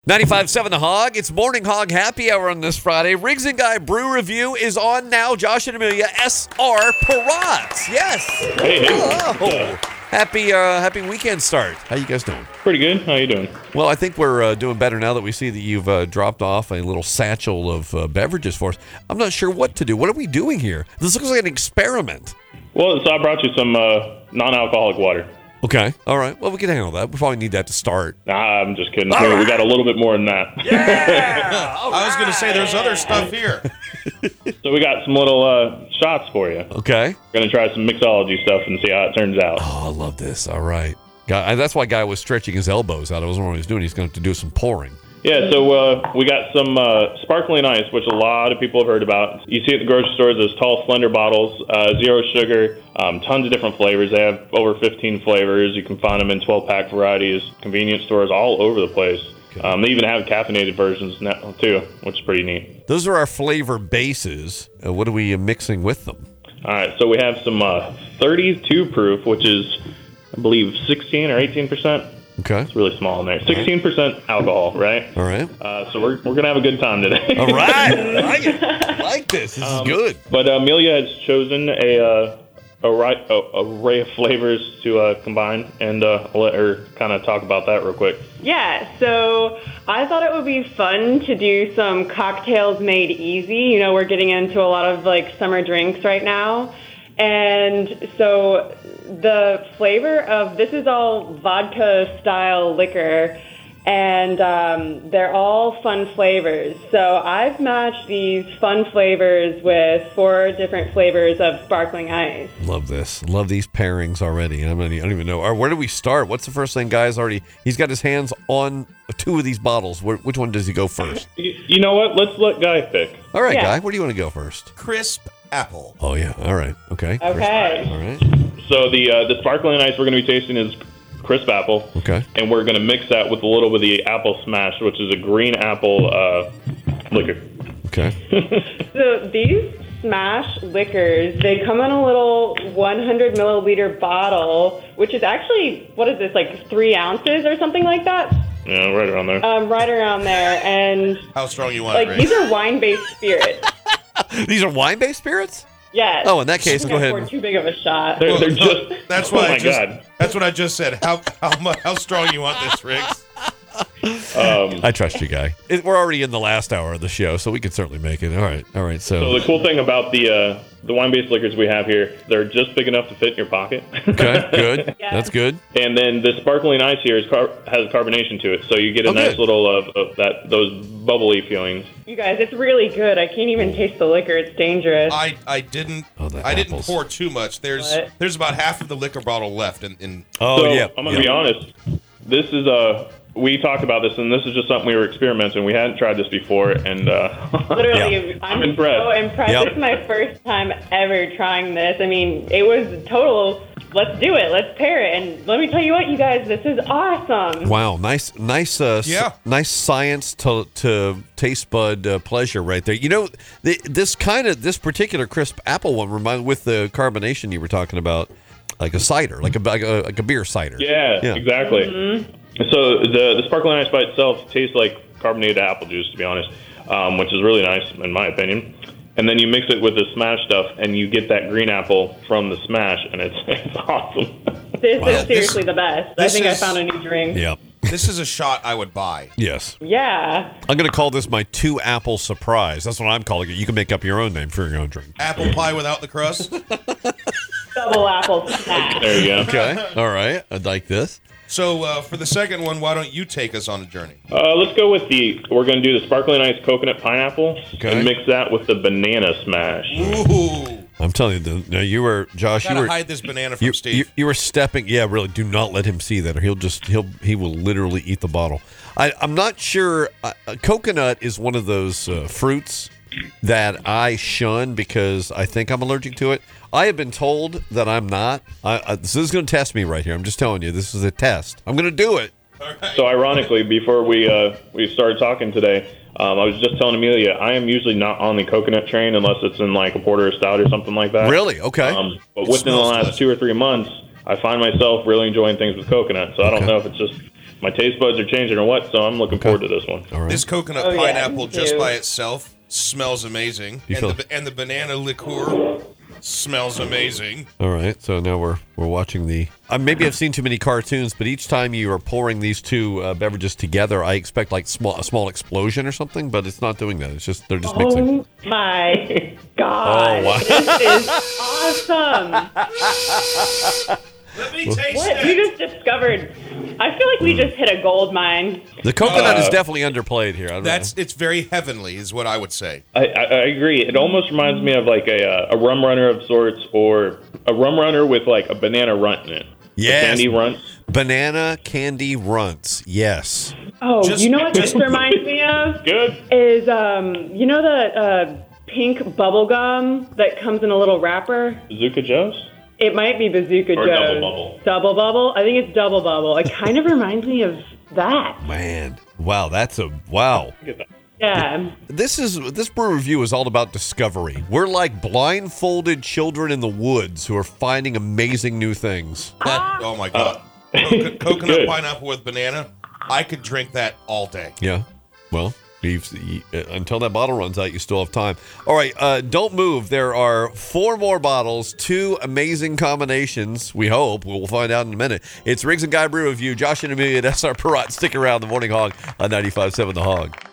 95.7 The Hog. It's Morning Hog Happy Hour on this Friday. Riggs and Guy Brew Review is on now. Josh and Amelia, S.R. Parat. Yes. Hey. Hello. Happy weekend start. How you guys doing? Pretty good. How you doing? Well, I think we're doing better now that we see that you've dropped off a little satchel of beverages for us. I'm not sure what to do. What are we doing here? This looks like an experiment. Well, so I brought you some non-alcoholic water. Okay. All right. Well, we can handle that. We probably need that to start. Nah, I'm just kidding. Here, we got a little bit more than that. Yeah! I was going to say there's other stuff here. So we got some little shots for you. Okay. We're going to try some mixology stuff and see how it turns out. Oh, I love this. All right. That's why Guy was stretching his elbows out. I wasn't know what he was doing. He's going to have to do some pouring. Yeah, so we got some sparkling ice, which a lot of people have heard about. You see at the grocery stores, those tall, slender bottles, zero sugar, tons of different flavors. They have over 15 flavors. You can find them in 12-pack varieties, convenience stores all over the place. Okay. They even have caffeinated versions now, too, which is pretty neat. Those are our flavor bases. What are we mixing with them? All right, so we have some 32 proof, which is, I believe, 16 or 18%. Okay. It's really small in there. 16% alcohol, right? All right. So we're going to have a good time today. All right. I like it. I like this. This is good. But Amelia has chosen a array of flavors to combine, and I'll let her kind of talk about that real quick. Yeah, so I thought it would be fun to do some cocktails made easy. You know, we're getting into a lot of, summer drinks right now. And so the flavor of this is all vodka-style liquor, and they're all fun flavors. So I've matched these fun flavors with 4 different flavors of sparkling ice. Love this. Love these pairings already. I don't even know. Where do we start? What's the first thing? He's got his hands on 2 of these bottles. Which one does he go first? You know what? Let's let Guy pick. All right, Guy. Where do you want to go first? Crisp apple. Oh, yeah. All right. Okay. Okay. All right. So the sparkling ice we're going to be tasting is crisp apple. Okay. And we're going to mix that with a little bit of the apple smash, which is a green apple liquor. Okay. So these smash liquors, they come in a little 100 milliliter bottle, which is actually, 3 ounces or something like that? Yeah, right around there. Right around there. And how strong you want it, Ray? these are wine-based spirits. These are wine-based spirits? Yes. Oh, in that case, go ahead. Too big of a shot. They're just. That's what God. That's what I just said. How strong you want this, Riggs? I trust you, Guy. We're already in the last hour of the show, so we can certainly make it. All right. So the cool thing about the wine-based liquors we have here, they're just big enough to fit in your pocket. Okay, good. Yeah. That's good. And then the sparkling ice here has carbonation to it, so you get a nice little of those bubbly feelings. You guys, it's really good. I can't even taste the liquor. It's dangerous. I didn't apples. pour too much. There's about half of the liquor bottle left in Oh, so, yeah. I'm going to be honest. This is we talked about this, and this is just something we were experimenting. We hadn't tried this before, and literally, I'm impressed. so impressed. Yep. This is my first time ever trying this. I mean, it was total. Let's do it. Let's pair it. And let me tell you what, you guys, this is awesome. Wow, nice science to taste bud pleasure right there. You know, this particular crisp apple one reminds with the carbonation you were talking about, like a cider, like a beer cider. Yeah, exactly. Mm-hmm. So the sparkling ice by itself tastes like carbonated apple juice, to be honest, which is really nice in my opinion. And then you mix it with the smash stuff, and you get that green apple from the smash, and it's awesome. This is seriously the best. I think I found a new drink. Yeah. This is a shot I would buy. Yes. Yeah. I'm going to call this my 2 apple surprise. That's what I'm calling it. You can make up your own name for your own drink. Apple pie without the crust. Double apple smash. There you go. Okay. All right. I like this. So for the second one, why don't you take us on a journey? Let's go with we're going to do the sparkling ice coconut pineapple and mix that with the banana smash. Ooh. I'm telling you, now you were, Josh, Gotta hide this banana from Steve. You were stepping, really, do not let him see that, or he will literally eat the bottle. I'm not sure, coconut is one of those fruits that I shun because I think I'm allergic to it. I have been told that I'm not. This is going to test me right here. I'm just telling you, this is a test. I'm going to do it. Right. So ironically, before we started talking today, I was just telling Amelia, I am usually not on the coconut train unless it's in like a porter or stout or something like that. Really? Okay. But within the last 2 or 3 months, I find myself really enjoying things with coconut. So I don't know if it's just my taste buds are changing or what. So I'm looking forward to this one. All right. This coconut Oh, yeah, pineapple me just too. by itself smells amazing, and the banana liqueur smells amazing. All right. So now we're watching the. Maybe I've seen too many cartoons, but each time you are pouring these two beverages together, I expect like a small explosion or something, but it's not doing that. It's just they're just mixing. Oh my God. Oh, wow. This is awesome. Let me taste What? We just discovered. I feel like we just hit a gold mine. The coconut is definitely underplayed here. I don't know. It's very heavenly, is what I would say. I agree. It almost reminds me of like a rum runner of sorts, or a rum runner with like a banana runt in it. Yes. A candy runt. Banana candy runts. Yes. Oh, Just- you know what this just- reminds me of? Good. Is you know the pink bubble gum that comes in a little wrapper? Bazooka Joe's. It might be Bazooka Or Joe's. Double Bubble. Double Bubble? I think it's Double Bubble. It kind of reminds me of that. Man. Wow. That's a wow. Look at that. Yeah. This brew review is all about discovery. We're like blindfolded children in the woods who are finding amazing new things. Oh my god, coconut Good. pineapple with banana. I could drink that all day. Yeah. Well, until that bottle runs out, you still have time. All right. Don't move. There are 4 more bottles, 2 amazing combinations. We hope. We'll find out in a minute. It's Riggs and Guy Brew Review. Josh and Amelia, that's our Perrot. Stick around. The Morning Hog on 95.7 The Hog.